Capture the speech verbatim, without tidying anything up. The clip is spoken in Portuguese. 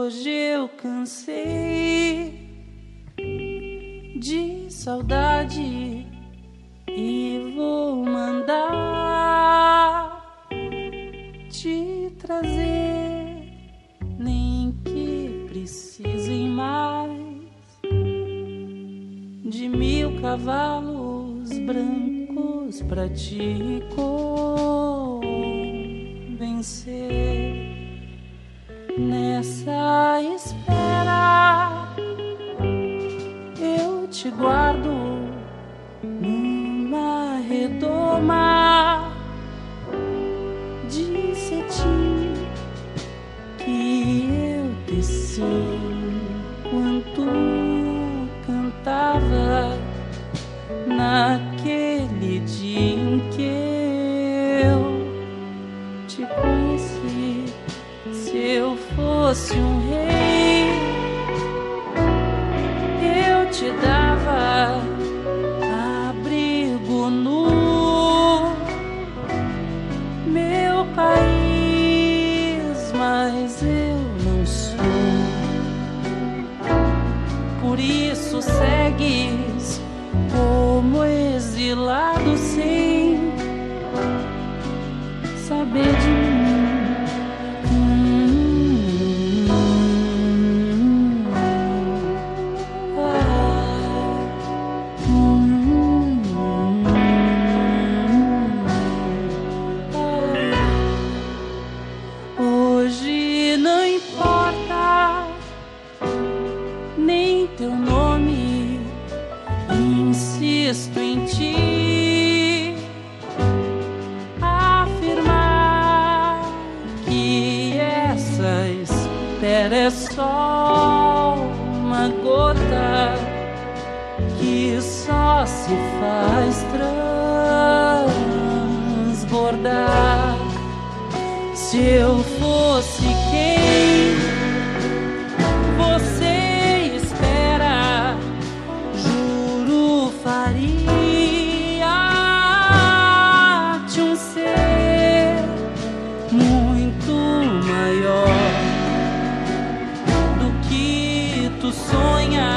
Hoje eu cansei de saudade e vou mandar te trazer, nem que precisem mais de mil cavalos brancos pra te convencer. Nessa espera eu te guardo numa redoma de cetim que eu teci quando cantava naquele dia em que eu te conheci. Se eu fosse um rei, eu te dava abrigo no meu país, mas eu não sou. Por isso segues como exilado sem saber de mim. Hoje não importa nem teu nome, insisto em ti afirmar que essa espera é só uma gota que só se faz transbordar. Se eu fosse quem você espera, juro faria-te um ser muito maior do que tu sonhas.